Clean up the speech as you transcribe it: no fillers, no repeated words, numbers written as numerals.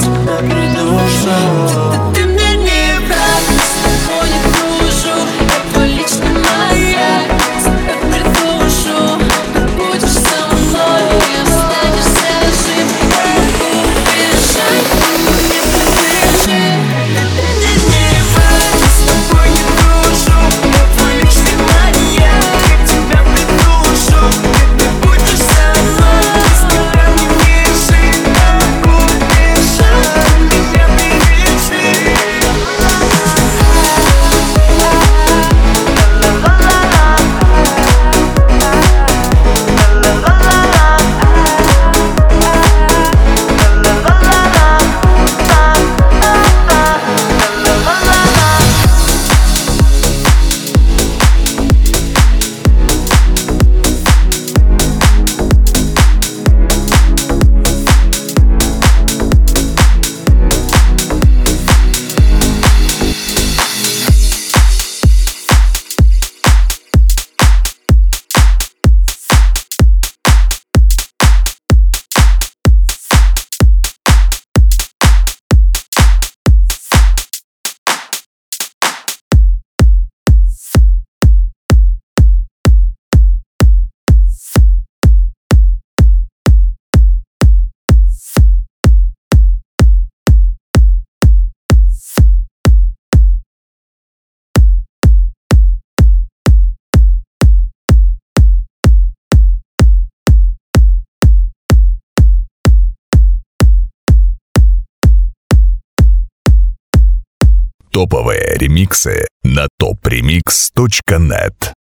тебя придушу. Ты мне не враг, с тобой не дружу. Я твой личный маяк, тебя придушу. Ты будешь со мной и останешься жив. Я могу убежать, но не побежи. Ты мне не враг, с тобой не дружу. Я твой личный маяк, тебя придушу. Ты будешь со мной, без тебя не бежи. Я могу убежать, меня пережи. Топовые ремиксы на topremix.net.